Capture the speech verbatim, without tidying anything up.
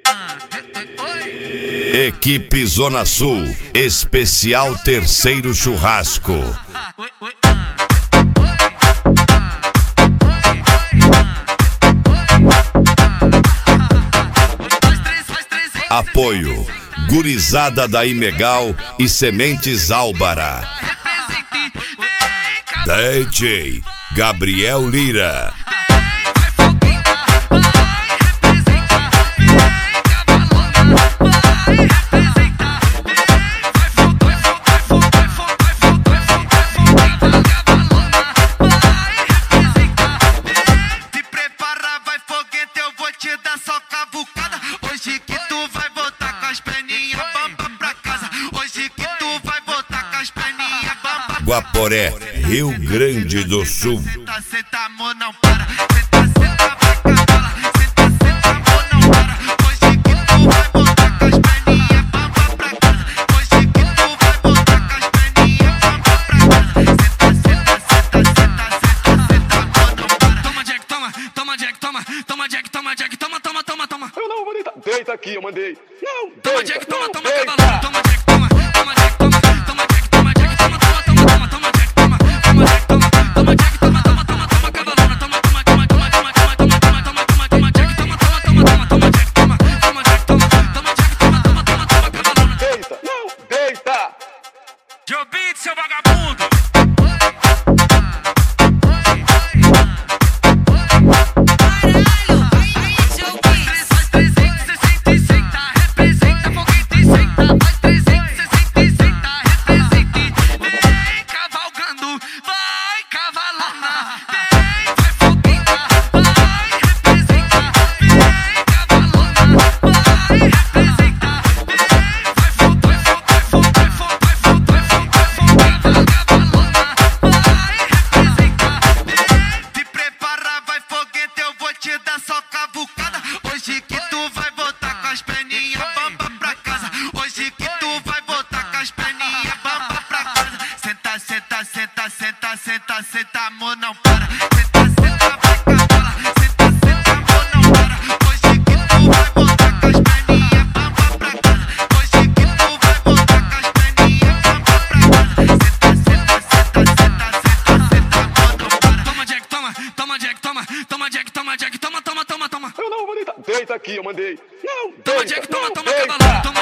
Equipe Zona Sul, especial terceiro churrasco. Apoio Gurizada da Imegal e Sementes Álvara. D J Gabriel Lira. Guaporé, Rio Grande do Sul. Senta, senta, amor, não para. Senta, senta, vai cavalo. Senta, senta, amor, não para. Hoje que tu vai voltar com as perninhas, bamba pra casa. Hoje que tu vai voltar com as perninhas, bamba pra casa. Senta, senta, senta, senta, senta, senta, amor, não para. Toma, Jack, toma, toma, Jack, toma, toma, Jack, toma, Jack, toma, toma, toma, toma. Eu não vou deitar. Deita aqui, eu mandei. Não, Toma, deita, Jack, toma, não, toma, deita. cavalo. Toma, Jack, toma, toma, Jack, toma, toma, Jack, toma, Jack, toma, toma, toma, toma, toma, Jack, toma, toma, Jack, toma, toma, Jack, toma, toma, toma, toma, cavalo. Toma, toma, toma, toma, toma, toma, toma, toma, toma, toma, toma, Jack, toma, toma, toma, toma, toma, Jack, toma, toma, Jack, toma, toma, Jack, toma, toma, toma, toma, cavalo. Deita, não, deita. Joe Beat, seu vagabundo. Hoje que tu vai voltar com as perninhas, bamba pra casa. Hoje que tu vai voltar com as perninhas, bamba pra casa. Senta, senta, senta, senta, senta, senta, amor, não para. Senta, senta, vai cavalo. Senta, senta, amor, não para. Hoje que tu vai voltar com as perninhas, bamba pra casa. Hoje que tu vai voltar com as perninhas, bamba pra casa. Senta, senta, senta, senta, senta, senta, amor, não para. Toma, Jack, toma, toma, Jack, toma, toma, Jack, toma, Jack, toma, toma, toma, toma. Eu não vou deitar. Deita aqui, eu mandei. Não, Toma, deita, Jack, toma, não, toma, deita. cavalo. Toma,